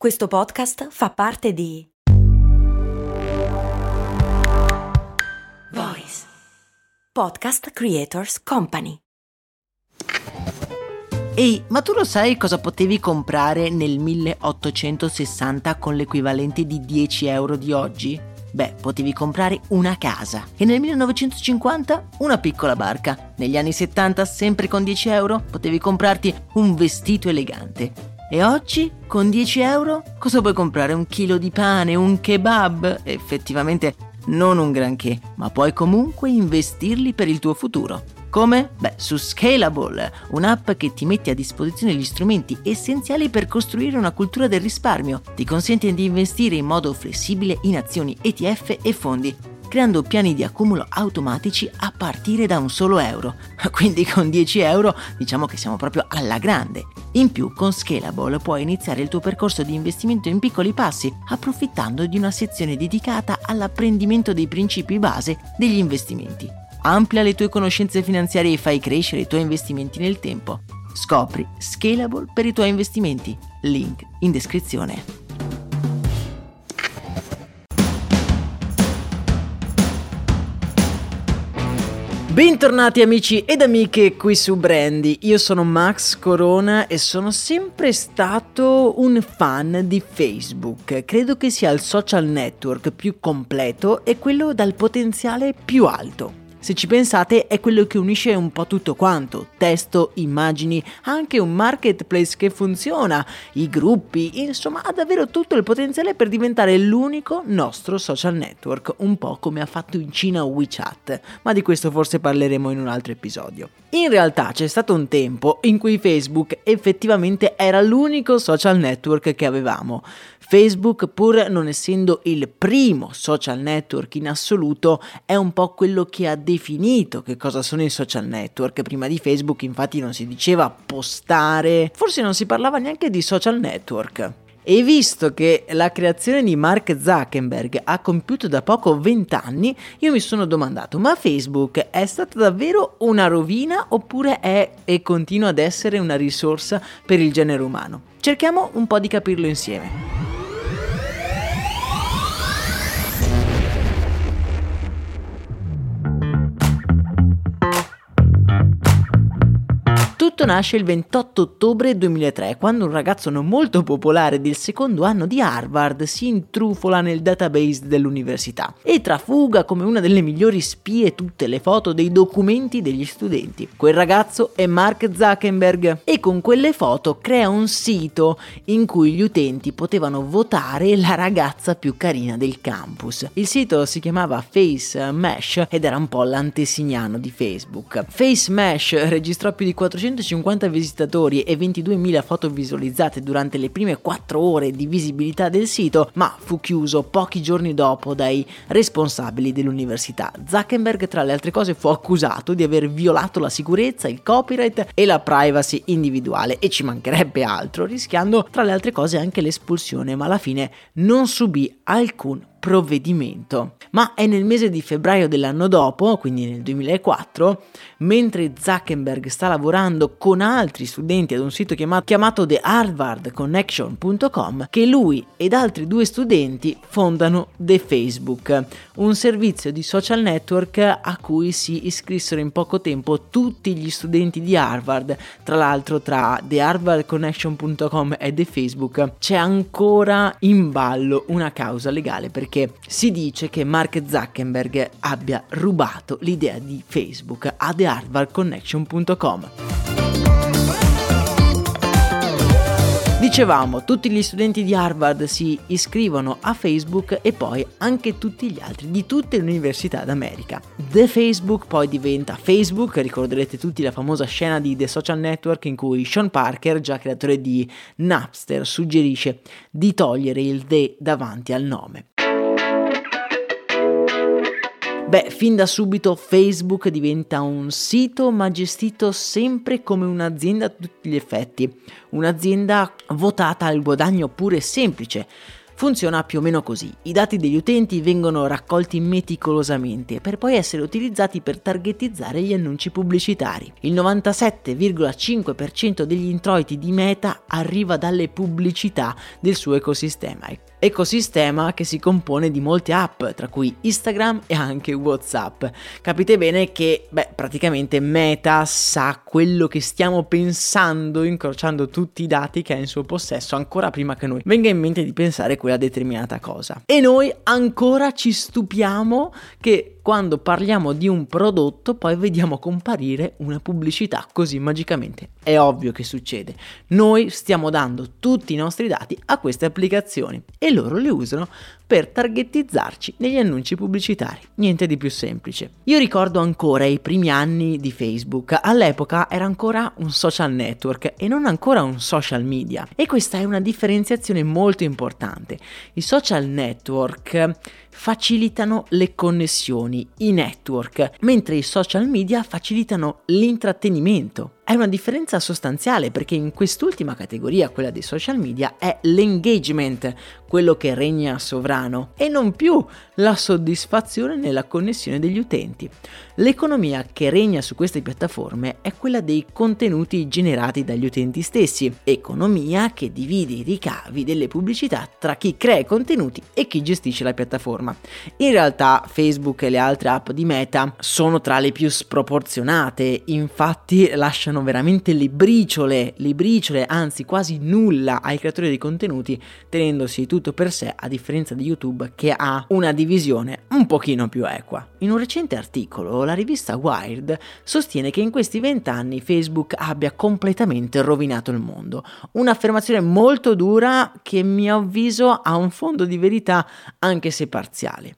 Questo podcast fa parte di Voice Podcast Creators Company. Ehi, ma tu lo sai cosa potevi comprare nel 1860 con l'equivalente di 10 euro di oggi? Beh, potevi comprare una casa e nel 1950 una piccola barca. Negli anni 70, sempre con 10 euro, potevi comprarti un vestito elegante. E oggi, con 10 euro, cosa puoi comprare? Un chilo di pane, un kebab? Effettivamente non un granché, ma puoi comunque investirli per il tuo futuro. Come? Beh, su Scalable, un'app che ti mette a disposizione gli strumenti essenziali per costruire una cultura del risparmio. Ti consente di investire in modo flessibile in azioni, ETF e fondi, creando piani di accumulo automatici a partire da un solo euro. Quindi con 10 euro diciamo che siamo proprio alla grande. In più, con Scalable puoi iniziare il tuo percorso di investimento in piccoli passi, approfittando di una sezione dedicata all'apprendimento dei principi base degli investimenti. Amplia le tue conoscenze finanziarie e fai crescere i tuoi investimenti nel tempo. Scopri Scalable per i tuoi investimenti. Link in descrizione. Bentornati amici ed amiche qui su Brandy, io sono Max Corona e sono sempre stato un fan di Facebook. Credo che sia il social network più completo e quello dal potenziale più alto. Se ci pensate è quello che unisce un po' tutto quanto, testo, immagini, anche un marketplace che funziona, i gruppi, insomma ha davvero tutto il potenziale per diventare l'unico nostro social network, un po' come ha fatto in Cina WeChat, ma di questo forse parleremo in un altro episodio. In realtà c'è stato un tempo in cui Facebook effettivamente era l'unico social network che avevamo. Facebook, pur non essendo il primo social network in assoluto, è un po' quello che ha definito che cosa sono i social network. Prima di Facebook infatti non si diceva postare, forse non si parlava neanche di social network. E visto che la creazione di Mark Zuckerberg ha compiuto da poco 20 anni, io mi sono domandato, ma Facebook è stata davvero una rovina oppure è e continua ad essere una risorsa per il genere umano? Cerchiamo un po' di capirlo insieme. Tutto nasce il 28 ottobre 2003, quando un ragazzo non molto popolare del secondo anno di Harvard si intrufola nel database dell'università e trafuga come una delle migliori spie tutte le foto dei documenti degli studenti. Quel ragazzo è Mark Zuckerberg e con quelle foto crea un sito in cui gli utenti potevano votare la ragazza più carina del campus. Il sito si chiamava Face Mesh ed era un po' l'antesignano di Facebook. Face Mesh registrò più di 450 visitatori e 22.000 foto visualizzate durante le prime 4 ore di visibilità del sito, ma fu chiuso pochi giorni dopo dai responsabili dell'università. Zuckerberg, tra le altre cose, fu accusato di aver violato la sicurezza, il copyright e la privacy individuale, e ci mancherebbe altro, rischiando tra le altre cose anche l'espulsione, ma alla fine non subì alcun provvedimento. Ma è nel mese di febbraio dell'anno dopo, quindi nel 2004, mentre Zuckerberg sta lavorando con altri studenti ad un sito chiamato TheHarvardConnection.com, che lui ed altri 2 studenti fondano The Facebook, un servizio di social network a cui si iscrissero in poco tempo tutti gli studenti di Harvard. Tra l'altro, tra TheHarvardConnection.com e The Facebook c'è ancora in ballo una causa legale, perché si dice che Mark Zuckerberg abbia rubato l'idea di Facebook a TheHarvardConnection.com. Dicevamo, tutti gli studenti di Harvard si iscrivono a Facebook e poi anche tutti gli altri di tutte le università d'America. The Facebook poi diventa Facebook, ricorderete tutti la famosa scena di The Social Network in cui Sean Parker, già creatore di Napster, suggerisce di togliere il the davanti al nome. Beh, fin da subito Facebook diventa un sito, ma gestito sempre come un'azienda a tutti gli effetti, un'azienda votata al guadagno puro e semplice. Funziona più o meno così: i dati degli utenti vengono raccolti meticolosamente per poi essere utilizzati per targetizzare gli annunci pubblicitari. Il 97,5% degli introiti di Meta arriva dalle pubblicità del suo ecosistema che si compone di molte app, tra cui Instagram e anche WhatsApp. Capite bene che praticamente Meta sa quello che stiamo pensando, incrociando tutti i dati che ha in suo possesso ancora prima che noi venga in mente di pensare quella determinata cosa. E noi ancora ci stupiamo che quando parliamo di un prodotto poi vediamo comparire una pubblicità così magicamente. È ovvio che succede. Noi stiamo dando tutti i nostri dati a queste applicazioni e loro li usano per targetizzarci negli annunci pubblicitari. Niente di più semplice. Io ricordo ancora i primi anni di Facebook. All'epoca era ancora un social network e non ancora un social media. E questa è una differenziazione molto importante. I social network facilitano le connessioni, i network, mentre i social media facilitano l'intrattenimento. È una differenza sostanziale perché in quest'ultima categoria, quella dei social media, è l'engagement quello che regna sovrano e non più la soddisfazione nella connessione degli utenti. L'economia che regna su queste piattaforme è quella dei contenuti generati dagli utenti stessi, economia che divide i ricavi delle pubblicità tra chi crea i contenuti e chi gestisce la piattaforma. In realtà Facebook e le altre app di Meta sono tra le più sproporzionate, infatti lasciano veramente le briciole, anzi quasi nulla ai creatori di contenuti, tenendosi tutto per sé, a differenza di YouTube che ha una divisione un pochino più equa. In un recente articolo la rivista Wired sostiene che in questi 20 anni Facebook abbia completamente rovinato il mondo, un'affermazione molto dura che a mio avviso ha un fondo di verità anche se parziale.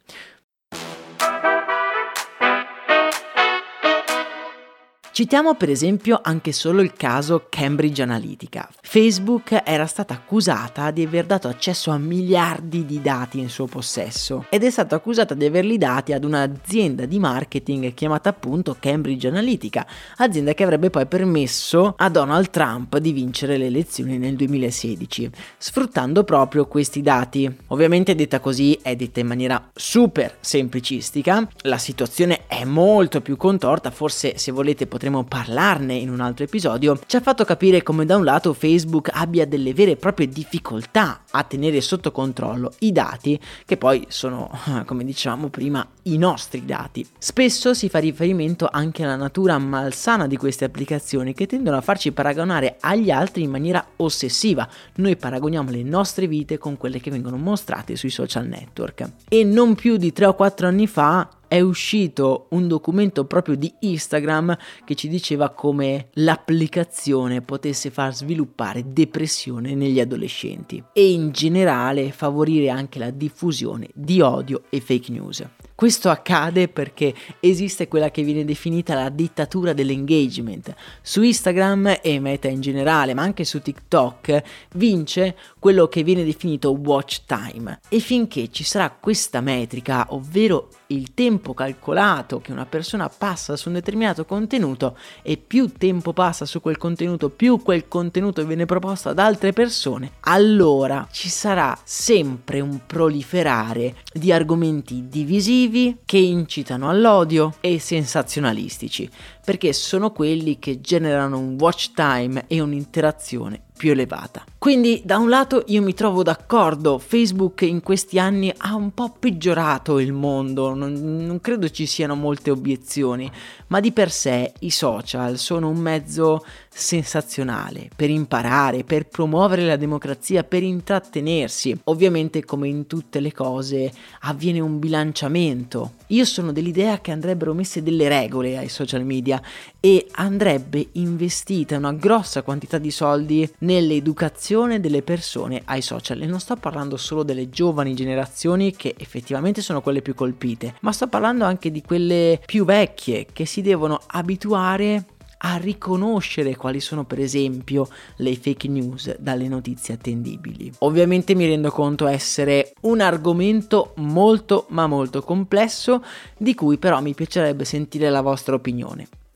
Citiamo per esempio anche solo il caso Cambridge Analytica. Facebook era stata accusata di aver dato accesso a miliardi di dati in suo possesso ed è stata accusata di averli dati ad un'azienda di marketing chiamata appunto Cambridge Analytica, azienda che avrebbe poi permesso a Donald Trump di vincere le elezioni nel 2016, sfruttando proprio questi dati. Ovviamente detta così è detta in maniera super semplicistica, la situazione è molto più contorta, forse se volete potremmo parlarne in un altro episodio. Ci ha fatto capire come da un lato Facebook abbia delle vere e proprie difficoltà a tenere sotto controllo i dati che poi sono, come dicevamo prima, i nostri dati. Spesso si fa riferimento anche alla natura malsana di queste applicazioni che tendono a farci paragonare agli altri in maniera ossessiva. Noi paragoniamo le nostre vite con quelle che vengono mostrate sui social network. E non più di 3 o 4 anni fa è uscito un documento proprio di Instagram che ci diceva come l'applicazione potesse far sviluppare depressione negli adolescenti e in generale favorire anche la diffusione di odio e fake news. Questo accade perché esiste quella che viene definita la dittatura dell'engagement. Su Instagram e Meta in generale, ma anche su TikTok, vince quello che viene definito watch time. E finché ci sarà questa metrica, ovvero il tempo calcolato che una persona passa su un determinato contenuto, e più tempo passa su quel contenuto, più quel contenuto viene proposto ad altre persone, allora ci sarà sempre un proliferare di argomenti divisivi che incitano all'odio e sensazionalistici, perché sono quelli che generano un watch time e un'interazione più elevata. Quindi da un lato io mi trovo d'accordo, Facebook in questi anni ha un po' peggiorato il mondo, non credo ci siano molte obiezioni, ma di per sé i social sono un mezzo sensazionale per imparare, per promuovere la democrazia, per intrattenersi. Ovviamente, come in tutte le cose, avviene un bilanciamento. Io sono dell'idea che andrebbero messe delle regole ai social media e andrebbe investita una grossa quantità di soldi nell'educazione delle persone ai social. E non sto parlando solo delle giovani generazioni, che effettivamente sono quelle più colpite, ma sto parlando anche di quelle più vecchie che si devono abituare a riconoscere quali sono per esempio le fake news dalle notizie attendibili. Ovviamente mi rendo conto essere un argomento molto ma molto complesso, di cui però mi piacerebbe sentire la vostra opinione.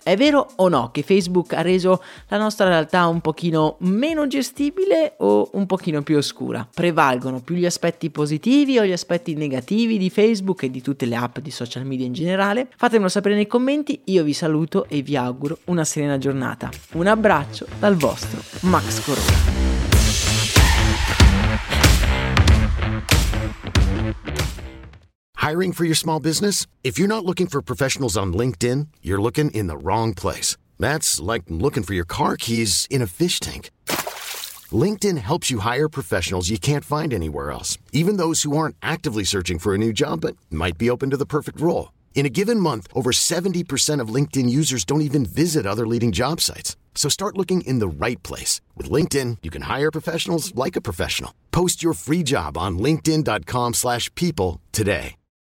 È vero o no che Facebook ha reso la nostra realtà un pochino meno gestibile o un pochino più oscura? Prevalgono più gli aspetti positivi o gli aspetti negativi di Facebook e di tutte le app di social media in generale? Fatemelo sapere nei commenti, io vi saluto e vi auguro una serena giornata. Un abbraccio dal vostro Max Corona. Hiring for your small business? If you're not looking for professionals on LinkedIn, you're looking in the wrong place. That's like looking for your car keys in a fish tank. LinkedIn helps you hire professionals you can't find anywhere else, even those who aren't actively searching for a new job but might be open to the perfect role. In a given month, over 70% of LinkedIn users don't even visit other leading job sites. So start looking in the right place. With LinkedIn, you can hire professionals like a professional. Post your free job on linkedin.com/people today.